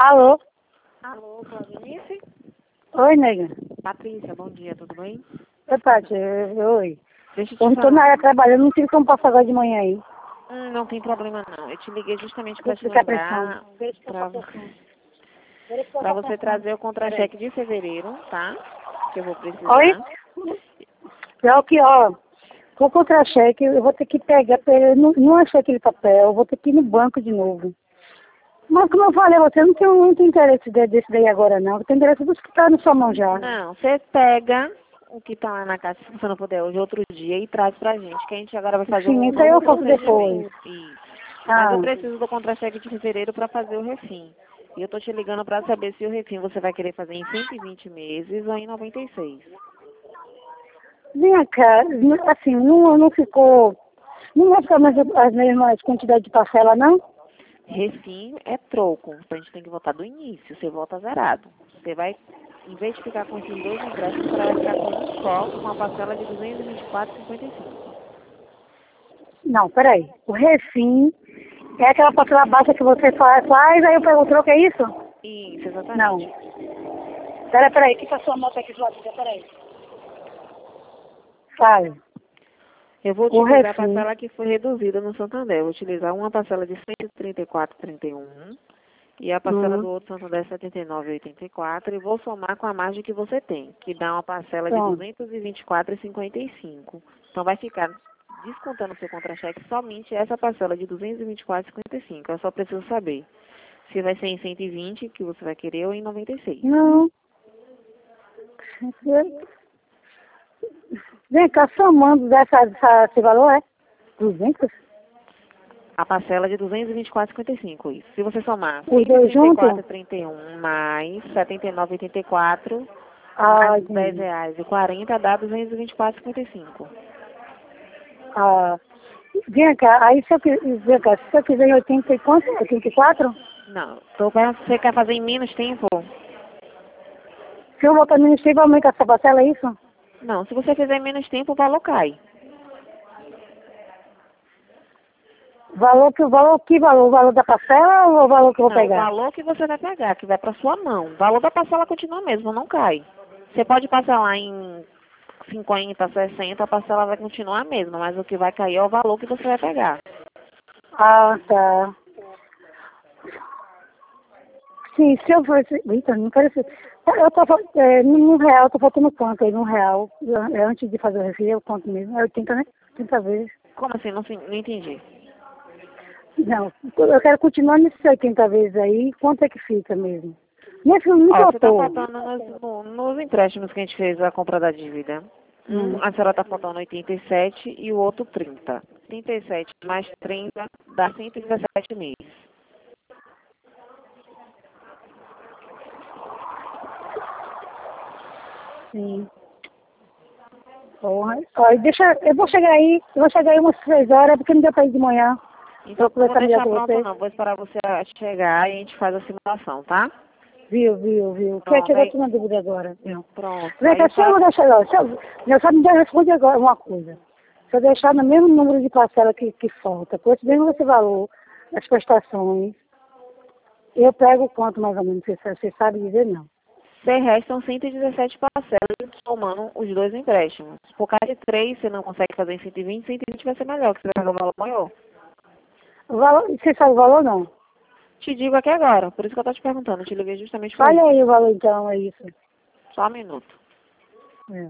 Alô? Alô, Claudinice? Oi, nega. Patrícia, bom dia, tudo bem? Oi, Paty. Oi. Deixa eu te Eu não tô na falar. área trabalhando, não tive como passar agora de manhã aí. Não tem problema não. Eu te liguei justamente para Deixa te eu ficar pressão. lembrar Deixa eu para ficar pressão. para você trazer o contra-cheque de fevereiro, tá? Que eu vou Oi? precisar. Pior que, ó, o contra-cheque, eu vou ter que pegar, eu não achei aquele papel, eu vou ter que ir no banco de novo. Mas como eu falei, você não tem muito interesse desse daí agora, não. Eu tenho interesse dos que estão na sua mão já. Não, você pega o que tá lá na caixa, se você não puder hoje, outro dia, e traz pra gente, que a gente agora vai fazer Sim, um isso aí eu novo faço depois. procedimento. Isso. Mas Ah, eu preciso do contra-cheque de fevereiro para fazer o refim. E eu tô te ligando para saber se o refim você vai querer fazer em 120 meses ou em 96. vem cá, assim, não ficou, não vai ficar mais as mesmas quantidades de parcela, não? Refim é troco, então a gente tem que votar do início, você vota zerado. Você vai, em vez de ficar com esses dois empréstimos, você vai ficar com um só, com uma parcela de 224,55. Não, peraí. O refim é aquela parcela baixa que você faz, aí eu pego o troco, é isso? Isso, exatamente. Não. Peraí, que passou a moto aqui do lado, peraí. Fale. Eu vou O utilizar a refim, parcela que foi reduzida no Santander. Eu vou utilizar uma parcela de 134,31 e a parcela do outro Santander 79,84 e vou somar com a margem que você tem, que dá uma parcela de pronto. 224,55. Então vai ficar descontando o seu contra-cheque somente essa parcela de 224,55. Eu só preciso saber se vai ser em 120 que você vai querer ou em 96. Não. Vem cá, somando esse valor, é? 200? A parcela de 224,55, isso. Se você somar Os dois juntos? 134,31 mais 79,84 Ah, mais entendi. R$10,40 dá 224,55. Ah, vem cá, aí vem cá, se eu quiser em 80 e quanto? 84? Não, você quer fazer em menos tempo? Se eu voltar no ministério, vai aumentar essa parcela, é isso? Não, se você fizer em menos tempo, o valor cai. Que valor? O valor da parcela ou o valor que eu vou Não, o pegar? valor que você vai pagar, que vai para sua mão. O valor da parcela continua mesmo, não cai. Você pode parcelar em 50, 60, a parcela vai continuar a mesma, mas o que vai cair é o valor que você vai pegar. Ah, tá. Sim, se eu fosse. Eita, não parece. Eu tô, no real, tô faltando quanto aí? No real. Antes de fazer o refri, eu conto mesmo. É 80, né? 80 vezes. Como assim? Não entendi. Não, eu quero continuar nesses 80 vezes aí. Quanto é que fica mesmo? Minha filha não Ó, você tá faltou. faltando nos empréstimos que a gente fez a compra da dívida. A senhora tá faltando 87 e o outro 30. 37 mais 30 dá 117 meses. Sim. Porra. Ó, eu vou chegar aí umas 3 horas, porque não deu pra ir de manhã. Então Vou não vou conversar melhor deixar com pronto você. não, vou esperar você chegar e a gente faz a simulação, tá? Viu. Que Pronto, chegou aí, aqui na dúvida agora. Viu? pronto. Vem Aí cá, a se eu senhora, vou deixar, ó, só me responde agora uma coisa. Se eu deixar no mesmo número de parcela que falta, com esse mesmo esse valor, as prestações, eu pego quanto mais ou menos? Você sabe dizer não. você restam 117 parcelas somando os dois empréstimos. Por causa de 3, você não consegue fazer em 120, 120 vai ser melhor, que você vai pagar um valor maior. O valor, você sabe o valor não? Te digo aqui agora, por isso que eu tô te perguntando, eu te liguei justamente para Fale isso. aí o valor então, é isso. Só um minuto. É.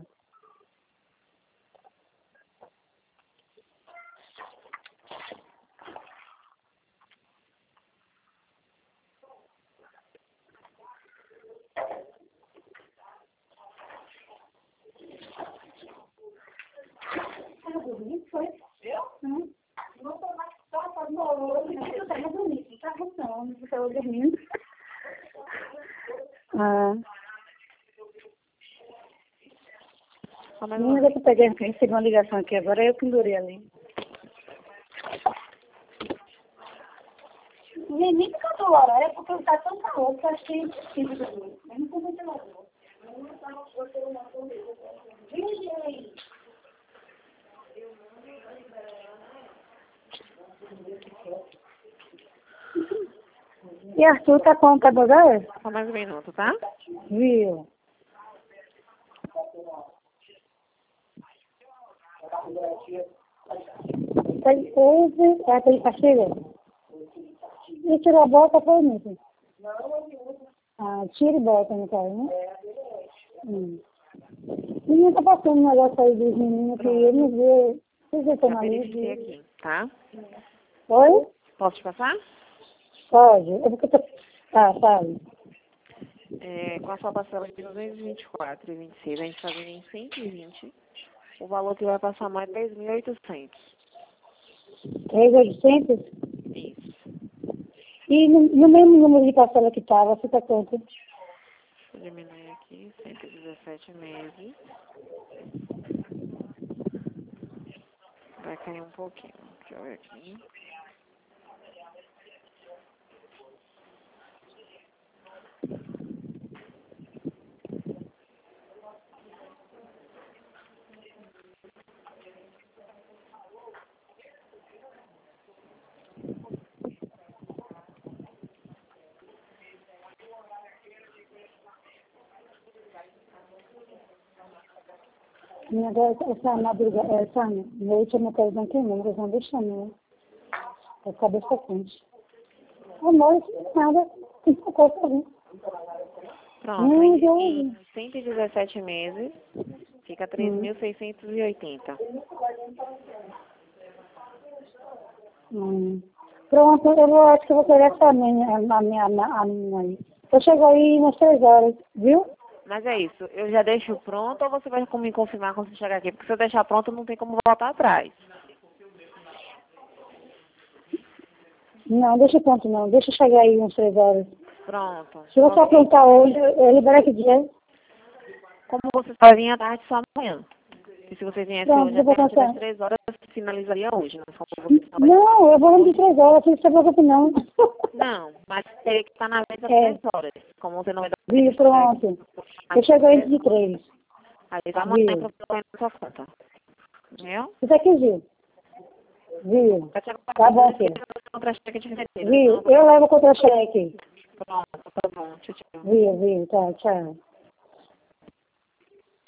Ah, Só mais uma menina, vez. eu peguei, recebi uma ligação aqui agora, eu pendurei ali. Nem cantou o horário, é porque está tão calor que eu acho que é impossível dormir. Eu não tô ventilador. E Arthur tá com o cabelo? Só mais um minuto, tá? Viu? Tem 11, tem parceira? E tirou a bota, foi isso? Ah, tira e bota, no caso, né? Menina, tá passando um negócio aí dos meninos que eu não vi. Vocês estão Já na verifiquei aqui, tá? Oi? Posso te passar? Pode. É porque eu tô... Ah, sabe. Com a sua parcela de 224,26, a gente fazendo em 120, o valor que vai passar mais é 3.800. 3.800? Isso. E no mesmo número de parcela que tava, fica quanto? Deixa eu diminuir aqui, 117 meses. Vai cair um pouquinho. Deixa eu ver aqui. Minha essa madrugada, essa noite, eu não quero não queimar, eles vão deixando, né? A cabeça quente. Amor, nada, tem que coisa pra mim. Pronto, em 117 meses, fica 3.680. Pronto, acho que eu vou querer essa a minha aí. Eu chego aí umas 3 horas, viu? Mas é isso, eu já deixo pronto ou você vai me confirmar quando você chegar aqui? Porque se eu deixar pronto, não tem como voltar atrás. Não, deixa pronto não, deixa eu chegar aí umas 3 horas. Pronto. Se você aprontar hoje, eu libero que dia? Como você só vinha à tarde, só amanhã. E se você viesse Pronto, hoje eu vou até antes das passar. 3 horas, finalizaria hoje. Mas como você só vai... Não, eu vou antes de 3 horas, não se preocupe não. Não, mas teria que estar na mesa às 3 horas. Como você não vai dar Viu, pronto. Eu chego antes de 3. aí dá amanhã para você na sua conta. Viu? Isso aqui, Gil. Viu? Vai te Tá bom, filho. contra-cheque de receita. Viu? Eu levo o contra-cheque. Pronto, tá bom. Tchau, tchau. Viu, tá, tchau.